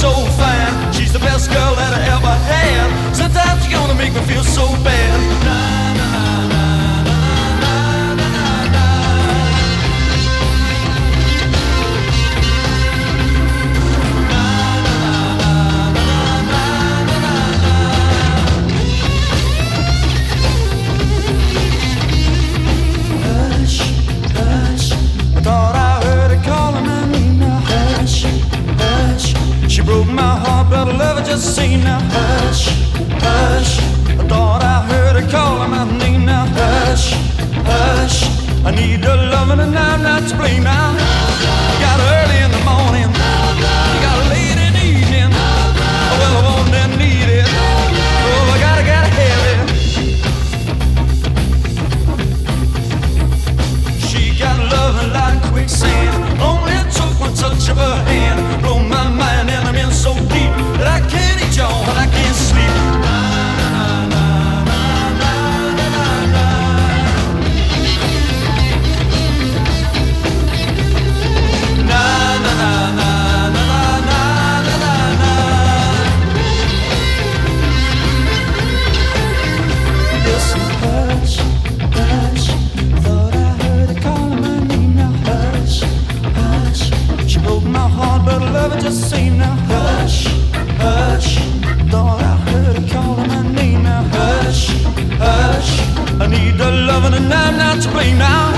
so fine. She's the best girl that I ever had. Sometimes she's gonna make me feel so bad. Na, na, na, na, na, na, na, na. Na, na, na, na, na, na, na, Hush, hush, I thought I heard her calling my name now. Hush, hush, she broke my heart, but I love her just the same now. Hush, hush, I thought I heard her calling my name now. Hush, hush, I need her loving and I'm not to blame now. You got her early in the morning, you got her late in the evening. Well, I want and need it, oh, I gotta have it. She got loving like quicksand, only took one touch of her hand. Blow my mind and I'm in so deep that I can't eat y'all and I can't sleep. Na, na, na, na, na, na, na, na. Na, na, na, na, na, na, na, na, na. Listen, hush, hush, thought I heard her calling my name now. Hush, hush, she broke my heart, but I love her just the same now. Hush, hush, thought I heard her calling my name now. Hush, hush, I need the loving and I'm not to blame now.